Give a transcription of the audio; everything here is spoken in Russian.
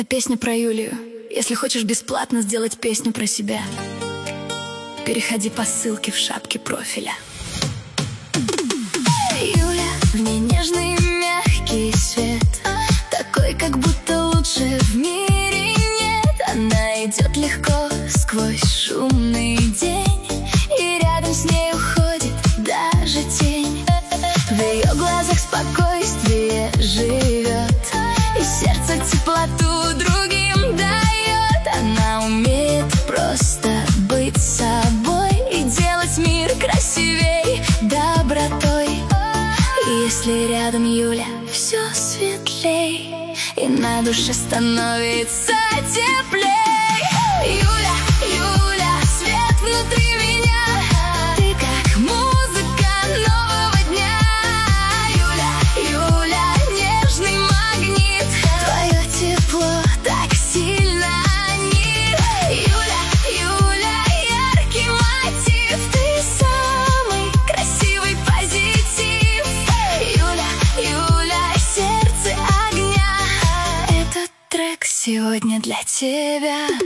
Песня про Юлию. Если хочешь бесплатно сделать песню про себя, переходи по ссылке в шапке профиля. Юля, в ней нежный и мягкий свет, такой, как будто лучше в мире нет. Она идет легко сквозь шумный день, и рядом с ней уходит даже тень. В ее глазах спокойствие живет, и сердце теплоту другим дает. Она умеет просто быть собой и делать мир красивей добротой. И если рядом Юля, все светлей, и на душе становится теплей. Юля, Юля, свет внутри меня, ты как музыка нового дня. Юля, Юля, нежный магнит, твое тепло так сильно манит. Юля, Юля, яркий мотив, ты самый красивый позитив. Юля, Юля, сердце огня, этот трек сегодня для тебя.